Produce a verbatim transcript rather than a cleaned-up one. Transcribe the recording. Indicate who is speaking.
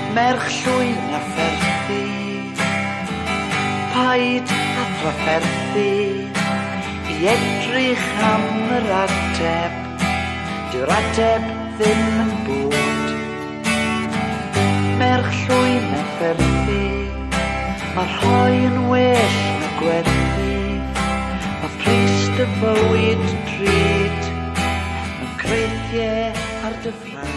Speaker 1: merch llwyn a pherthu, paid a thrafferthu, i edrych am yr ateb, dyw'r ateb ddim yn bod. Merch llwyn a pherthu, mae'r rhoi yn well na gwerthu, mae pris dy fywyd drud, mae'n creiddiau ar dy fraint.